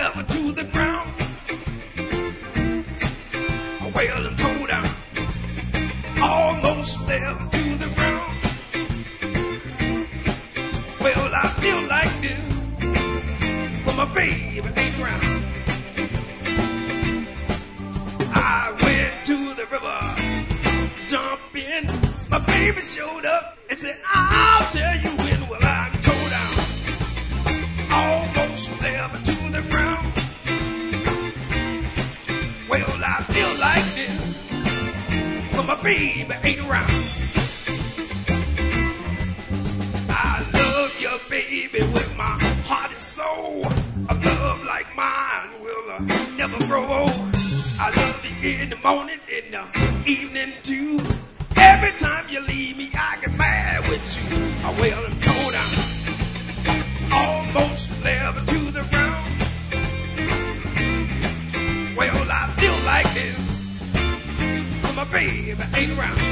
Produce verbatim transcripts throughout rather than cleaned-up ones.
level to the ground. Well, I'm toe down, almost level to the ground. Well, I feel like this, but my baby ain't around. I went to the river, jump in, my baby showed up and said, I'll tell you when. Well, I'm toe down, almost level to the ground. Well, I feel like this, but my baby ain't around. I love your baby with my heart and soul. A love like mine will uh, never grow old. I love you in the morning, in the evening too. Every time you leave me, I get mad with you. Oh, well, I'm toe down, almost level to the ground. Well, I feel like this, but my baby ain't around.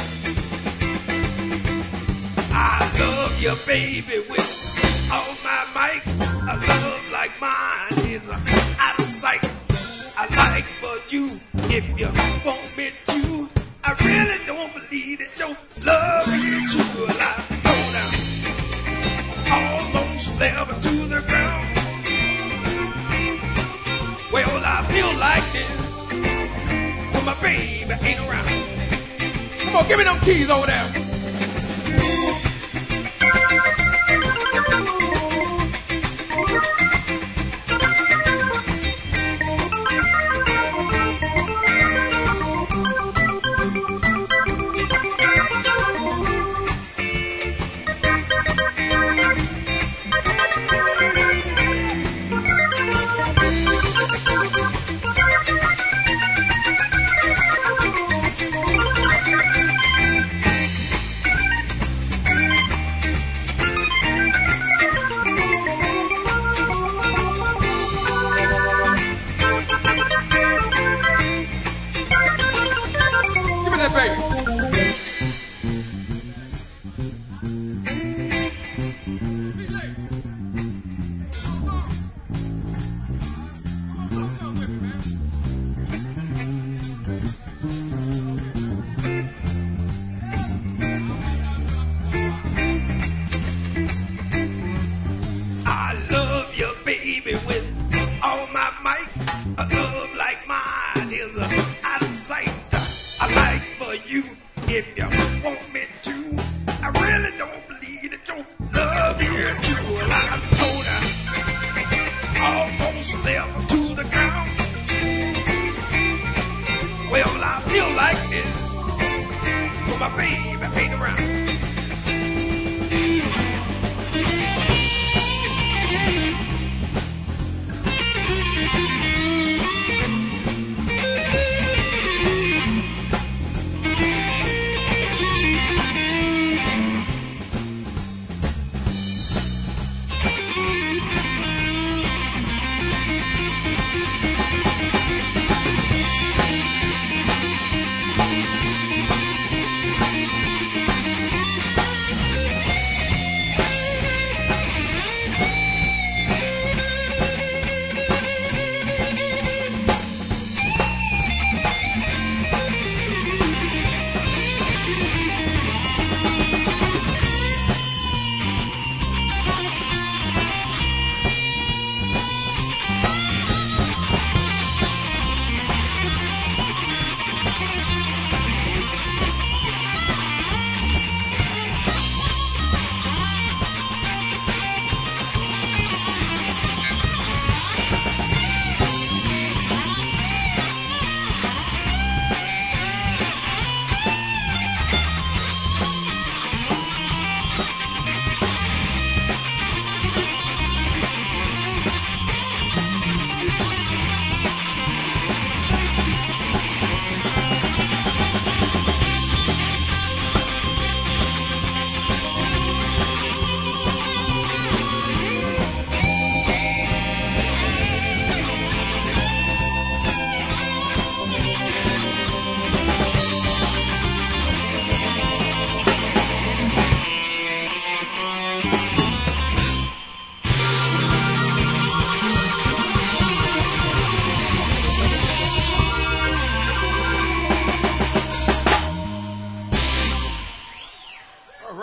I love your baby with all my might. A love like mine is uh, out of sight. I like for you if you want me to. I really don't believe that your love is true. Well, I go down, almost level to the ground. Well, I feel like this, but my baby ain't around. Come on, give me them keys over there.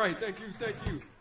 right. Thank you. Thank you.